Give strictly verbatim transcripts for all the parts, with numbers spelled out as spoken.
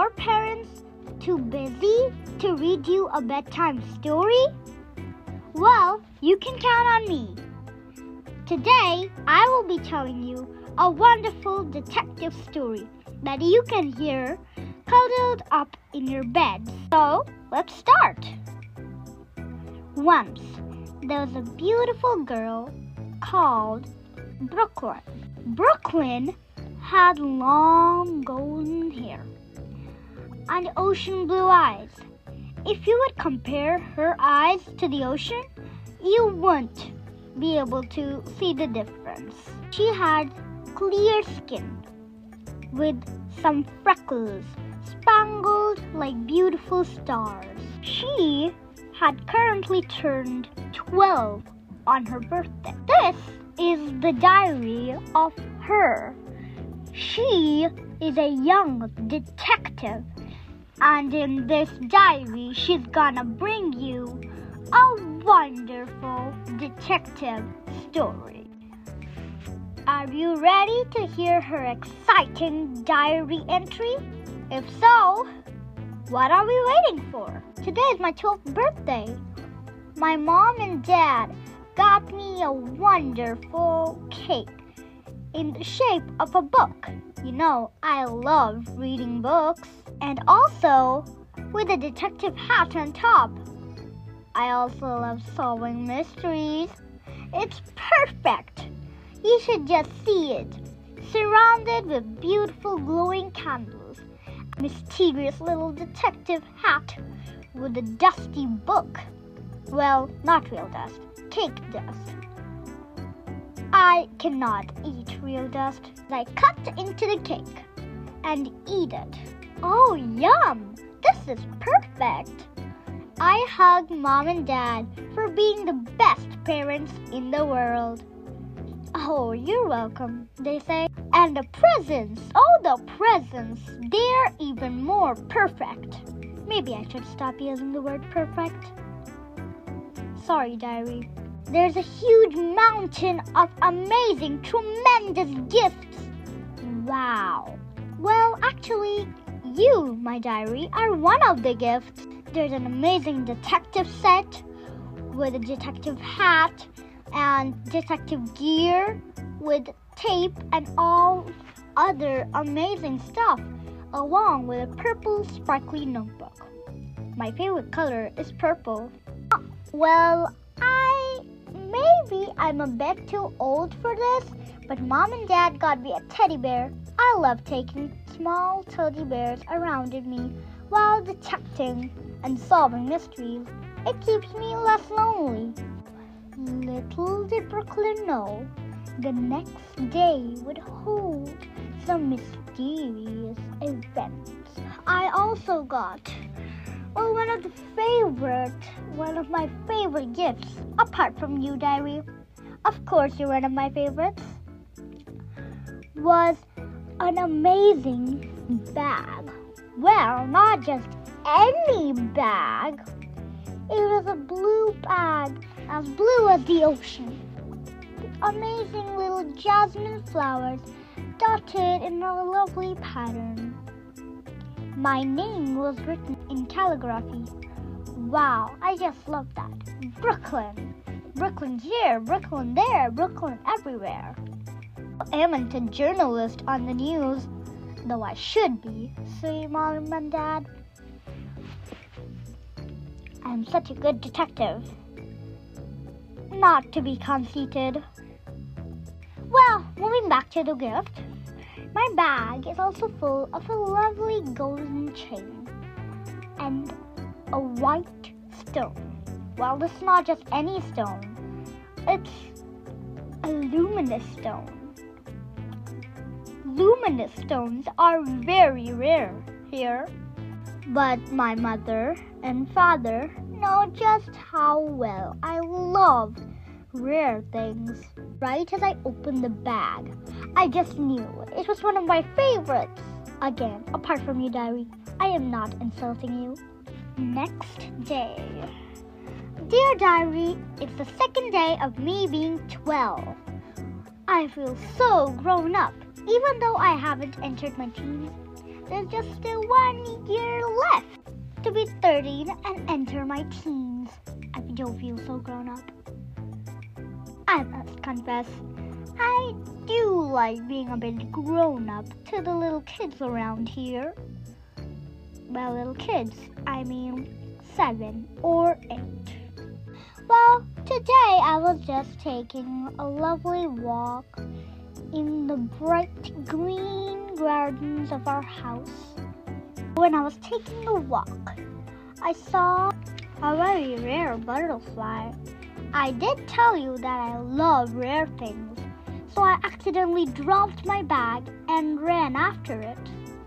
your parents too busy to read you a bedtime story? Well, you can count on me. Today, I will be telling you a wonderful detective story that you can hear cuddled up in your bed. So, let's start. Once, there was a beautiful girl called Brooklyn. Brooklyn had long golden hair and ocean blue eyes. If you would compare her eyes to the ocean, you wouldn't be able to see the difference. She had clear skin with some freckles spangled like beautiful stars. She had currently turned twelve on her birthday. This is the diary of her. She is a young detective, and in this diary, she's gonna bring you a wonderful detective story. Are you ready to hear her exciting diary entry? If so, what are we waiting for? Today is my twelfth birthday. My mom and dad got me a wonderful cake in the shape of a book. You know, I love reading books. And also with a detective hat on top. I also love solving mysteries. It's perfect. You should just see it. Surrounded with beautiful glowing candles. A mysterious little detective hat with a dusty book. Well, not real dust. Cake dust. I cannot eat real dust. I cut into the cake and eat it. Oh, yum! This is perfect. I hug Mom and Dad for being the best parents in the world. Oh, you're welcome, they say. And the presents, oh, the presents, they're even more perfect. Maybe I should stop using the word perfect. Sorry, diary. There's a huge mountain of amazing, tremendous gifts. Wow. Well, actually, you, my diary, are one of the gifts. There's an amazing detective set with a detective hat and detective gear with tape and all other amazing stuff, along with a purple sparkly notebook. My favorite color is purple. Well, I maybe I'm a bit too old for this, but Mom and Dad got me a teddy bear. I love taking small teddy bears around me while detecting and solving mysteries. It keeps me less lonely. Little did Brooklyn know, the next day would hold some mysterious events. I also got well, one of the favorite, one of my favorite gifts, apart from you, diary. Of course, you're one of my favorites. Was an amazing bag. Well, not just any bag. It was a blue bag, as blue as the ocean. With amazing little jasmine flowers dotted in a lovely pattern. My name was written in calligraphy. Wow, I just love that. Brooklyn. Brooklyn here, Brooklyn there, Brooklyn everywhere. I am a journalist on the news, though I should be. See, Mom and Dad? I'm such a good detective. Not to be conceited. Well, moving back to the gift, my bag is also full of a lovely golden chain and a white stone. Well, this is not just any stone. It's a luminous stone. Luminous stones are very rare here. But my mother and father know just how well I love rare things. Right as I opened the bag, I just knew it was one of my favorites. Again, apart from you, diary, I am not insulting you. Next day. Dear diary, it's the second day of me being twelve. I feel so grown up, even though I haven't entered my teens. there's just still one year left to be thirteen and enter my teens. I don't feel so grown up. I must confess, I do like being a bit grown up to the little kids around here. Well, little kids, I mean seven or eight. Well, today I was just taking a lovely walk in the bright green gardens of our house. When I was taking a walk, I saw a very rare butterfly. I did tell you that I love rare things, so I accidentally dropped my bag and ran after it.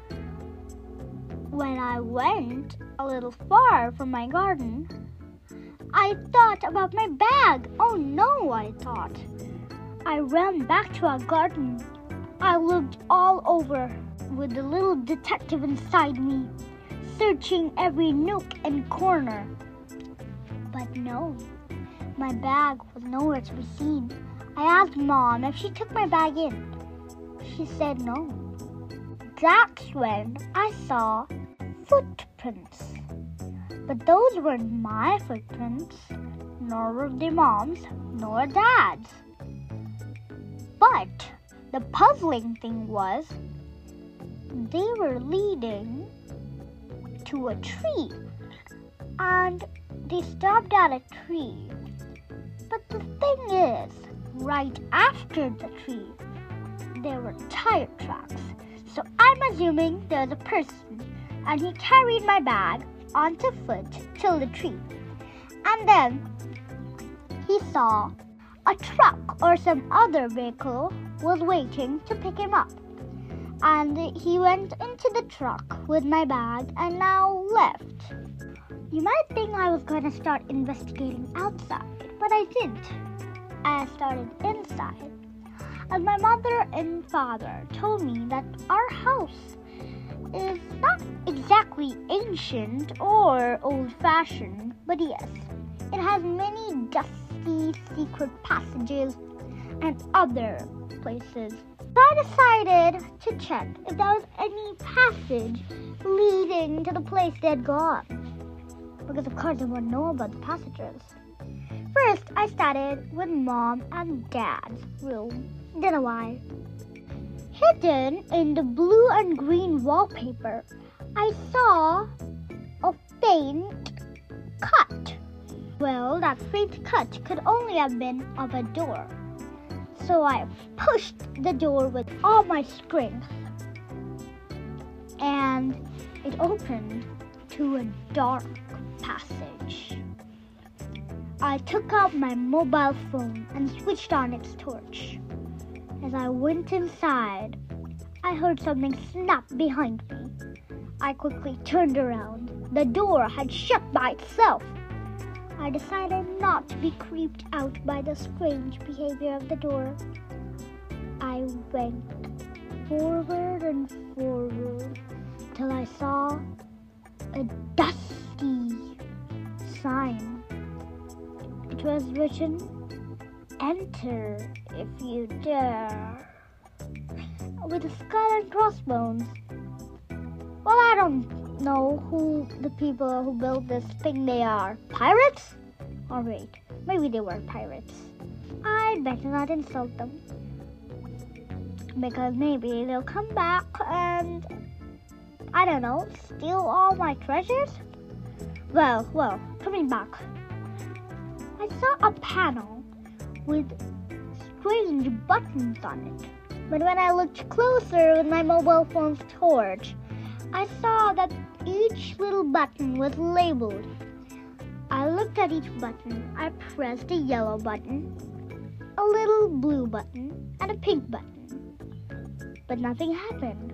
When I went a little far from my garden, I thought about my bag. Oh no, I thought. I ran back to our garden. I looked all over with the little detective inside me, searching every nook and corner. But no, my bag was nowhere to be seen. I asked Mom if she took my bag in. She said no. That's when I saw footprints. But those weren't my footprints, nor were they Mom's, nor Dad's. But the puzzling thing was, they were leading to a tree. And they stopped at a tree. But the thing is, right after the tree, there were tire tracks. So I'm assuming there's a person, and he carried my bag onto foot till the tree. And then he saw a truck or some other vehicle was waiting to pick him up. And he went into the truck with my bag and now left. You might think I was going to start investigating outside, but I didn't. I started inside. And my mother and father told me that our house is not exactly ancient or old-fashioned, but yes, it has many dusty secret passages and other places. So I decided to check if there was any passage leading to the place they'd gone, because of course I want to know about the passages. First, I started with Mom and Dad's room. Then why? Hidden in the blue and green wallpaper, I saw a faint cut. Well, that faint cut could only have been of a door. So I pushed the door with all my strength, and it opened to a dark passage. I took out my mobile phone and switched on its torch. As I went inside, I heard something snap behind me. I quickly turned around. The door had shut by itself. I decided not to be creeped out by the strange behavior of the door. I went forward and forward till I saw a dusty sign. It was written, "Enter if you dare," with a skull and crossbones. Well, I don't know who the people who built this thing they are. Pirates? Or wait, maybe they were pirates. I'd better not insult them, because maybe they'll come back and, I don't know, steal all my treasures? Well, well, coming back, I saw a panel with strange buttons on it. But when I looked closer with my mobile phone's torch, I saw that each little button was labeled. I looked at each button. I pressed a yellow button, a little blue button, and a pink button. But nothing happened.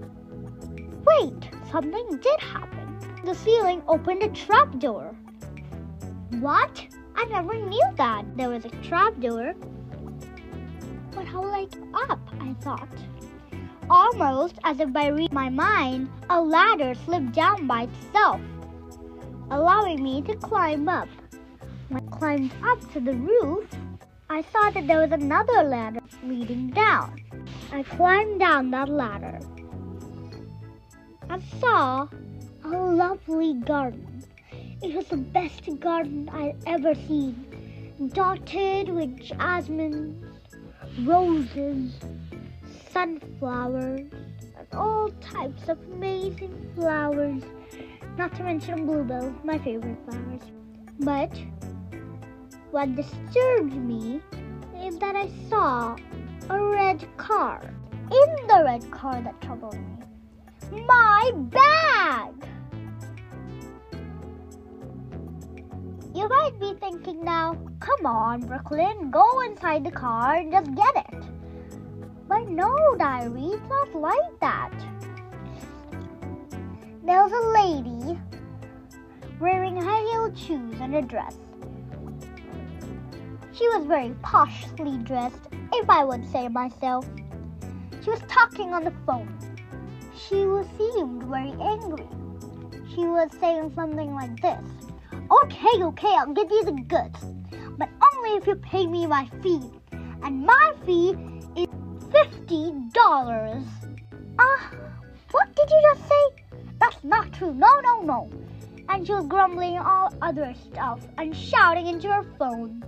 Wait, something did happen. The ceiling opened a trapdoor. What? I never knew that there was a trapdoor. But how will I get up, I thought. Almost as if by reading my mind, a ladder slipped down by itself, allowing me to climb up. When I climbed up to the roof, I saw that there was another ladder leading down. I climbed down that ladder. and saw a lovely garden. It was the best garden I'd ever seen, dotted with jasmines, roses, sunflowers, and all types of amazing flowers, not to mention bluebells, my favorite flowers. But what disturbed me is that I saw a red car. In the red car that troubled me, my bag! You might be thinking now, come on, Brooklyn, go inside the car and just get it. But no, Diary, it's not like that. There was a lady wearing high-heeled shoes and a dress. She was very poshly dressed, if I would say myself. She was talking on the phone. She was seemed very angry. She was saying something like this. Okay, okay, I'll give you the goods, but only if you pay me my fee. And my fee is fifty dollars. Ah, uh, what did you just say? That's not true. No, no, no. And she was grumbling all other stuff and shouting into her phone.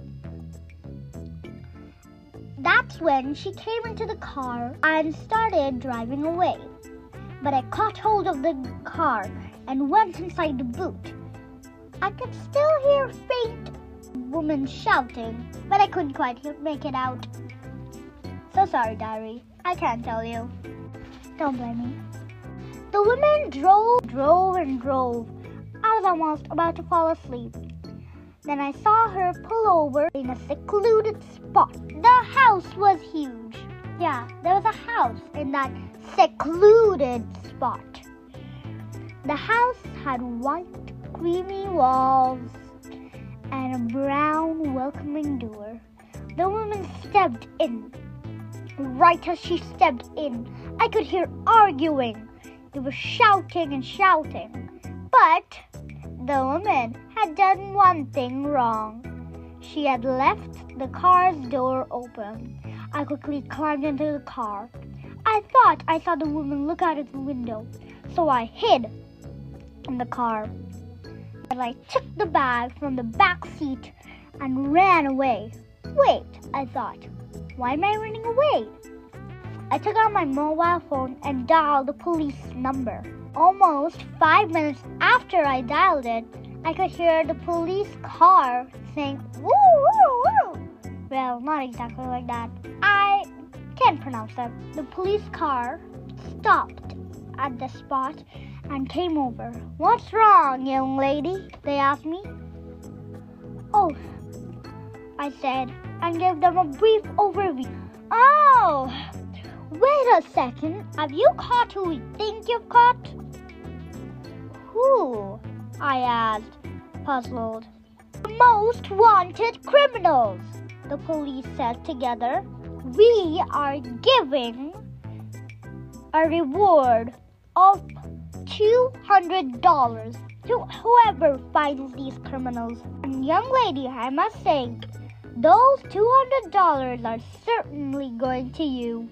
That's when she came into the car and started driving away. But I caught hold of the car and went inside the boot. I could still hear faint woman shouting, but I couldn't quite hear, make it out. So sorry, Diary. I can't tell you. Don't blame me. The woman drove, drove, and drove. I was almost about to fall asleep. Then I saw her pull over in a secluded spot. The house was huge. Yeah, there was a house in that secluded spot. The house had white, creamy walls and a brown, welcoming door. The woman stepped in. Right as she stepped in, I could hear arguing. They were shouting and shouting. But the woman had done one thing wrong. She had left the car's door open. I quickly climbed into the car. I thought I saw the woman look out of the window, so I hid in the car. And I took the bag from the back seat and ran away. Wait, I thought, why am I running away? I took out my mobile phone and dialed the police number. Almost five minutes after I dialed it, I could hear the police car saying, woo, woo, woo. Well, not exactly like that. I can't pronounce that. The police car stopped at the spot and came over. What's wrong, young lady? They asked me. Oh, I said, and gave them a brief overview. Oh, wait a second. Have you caught who we think you've caught? Who? I asked, puzzled. The most wanted criminals, the police said together. We are giving a reward of two hundred dollars to whoever finds these criminals. And young lady, I must say, those two hundred dollars are certainly going to you.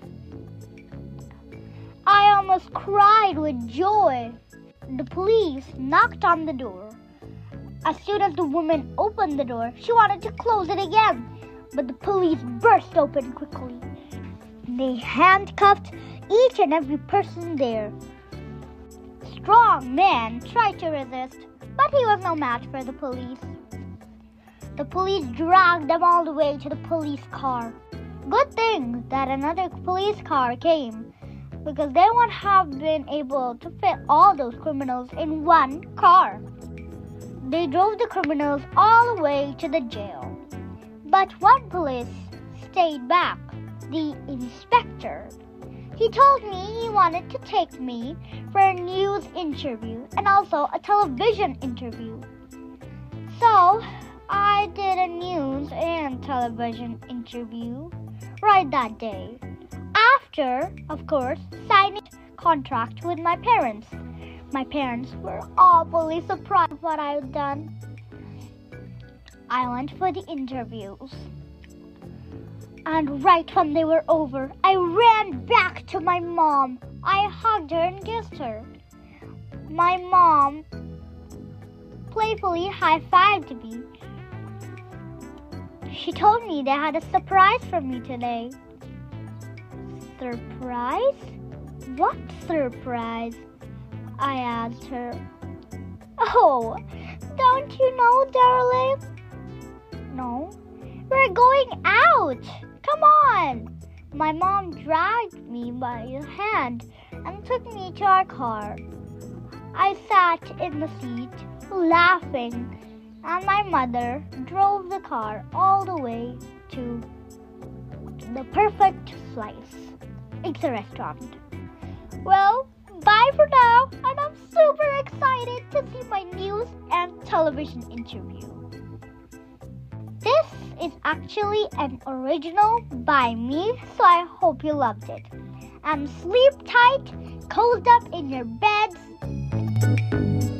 I almost cried with joy. The police knocked on the door. As soon as the woman opened the door, she wanted to close it again, but the police burst open quickly. They handcuffed each and every person there. Strong man tried to resist, but he was no match for the police. The police dragged them all the way to the police car. Good thing that another police car came, because they would have been able to fit all those criminals in one car. They drove the criminals all the way to the jail. But one police stayed back, the inspector. He told me he wanted to take me for a news interview and also a television interview. So I did a news and television interview right that day. After, of course, signing a contract with my parents. My parents were awfully surprised at what I had done. I went for the interviews. And right when they were over, I ran back to my mom. I hugged her and kissed her. My mom playfully high-fived me. She told me they had a surprise for me today. Surprise? What surprise? I asked her. Oh, don't you know, darling? No. We're going out. Come on. My mom dragged me by the hand and took me to our car. I sat in the seat, laughing, and my mother drove the car all the way to the Perfect Slice. It's a restaurant. Well, bye for now, and I'm super excited to see my news and television interview. This is actually an original by me, so I hope you loved it. And sleep tight, coiled up in your beds.